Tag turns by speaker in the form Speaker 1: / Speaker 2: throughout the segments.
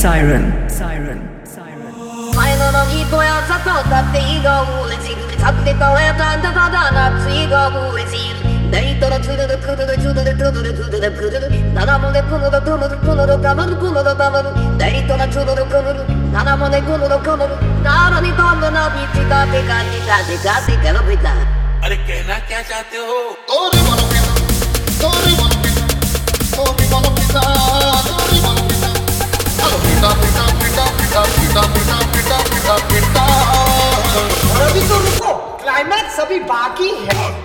Speaker 1: 前の人やさとだっていいがうれしいさってかえたんだただなついがうれしいデイトのつるるくるるつるるくるるくるるくるるななもねくるるくるるくるるかむるくるるかむるデイトのつるるくるるななもねくるるくるるならにとんだなびちかてかてかてかてかのびた
Speaker 2: अरे कहना क्या चाहते हो
Speaker 3: Tori mano pita, tori mano pita, tori mano pita, tori mano pita. Allo pita pita pita pita pita pita pita pita pita.
Speaker 4: और अभी तो रुको, क्लाइमैक्स अभी बाकी है।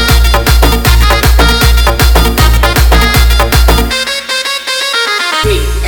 Speaker 4: Peace.